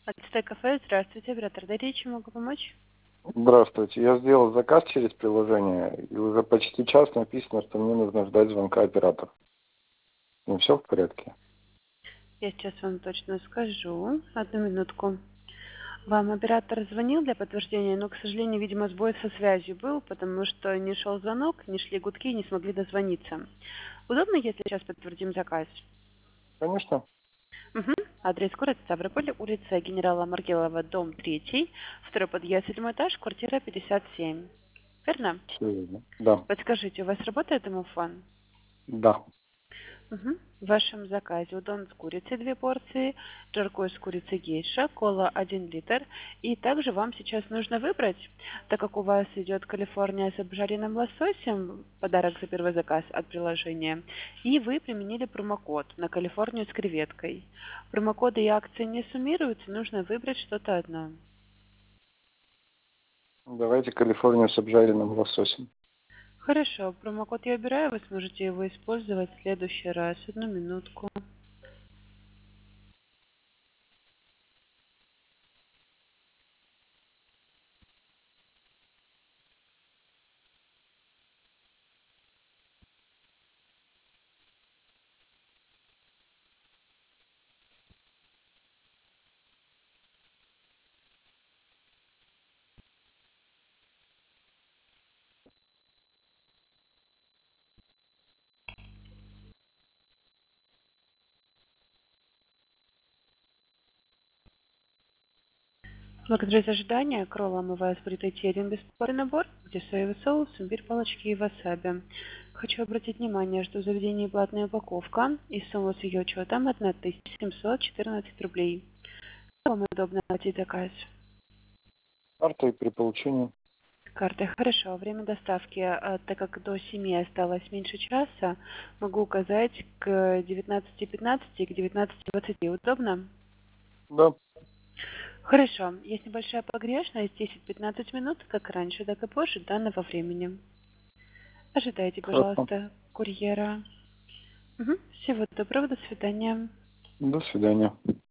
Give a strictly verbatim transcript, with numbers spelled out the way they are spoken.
Ацтек кафе, здравствуйте, оператор Дарья, чем могу помочь? Здравствуйте. Я сделал заказ через приложение, и уже почти час написано, что мне нужно ждать звонка оператора. Ну, все в порядке? Я сейчас вам точно скажу. Одну минутку. Вам оператор звонил для подтверждения, но, к сожалению, видимо, сбой со связью был, потому что не шел звонок, не шли гудки, не смогли дозвониться. Удобно, если сейчас подтвердим заказ? Конечно. Угу. Адрес город Ставрополь, улица генерала Маргелова, дом третий, второй подъезд, седьмой этаж, квартира пятьдесят семь. Верно? Всё верно. Да. Подскажите, у вас работает домофон? Да. Угу. В вашем заказе удон с курицей две порции, жаркое с курицей гейша, кола один литр. И также вам сейчас нужно выбрать, так как у вас идет Калифорния с обжаренным лососем, подарок за первый заказ от приложения, и вы применили промокод на Калифорнию с креветкой. Промокоды и акции не суммируются, нужно выбрать что-то одно. Давайте Калифорнию с обжаренным лососем. Хорошо, промокод я убираю, вы сможете его использовать в следующий раз. Одну минутку. Благодарю за ожидание. К роллам у вас будет идти один бесплатный набор, где соевый соус, имбирь, палочки и васаби. Хочу обратить внимание, что в заведении платная упаковка и сумма с ее учетом одна тысяча семьсот четырнадцать рублей. Вам удобно оплатить заказ? Картой при получении. Картой. Хорошо. Время доставки, а, так как до семи осталось меньше часа, могу указать к девятнадцати пятнадцати и к девятнадцати двадцати. Удобно? Да. Хорошо. Есть небольшая погрешность, десять-пятнадцать минут, как раньше, так и позже данного времени. Ожидайте, Хорошо. пожалуйста, курьера. Мгм. Всего доброго, до свидания. До свидания.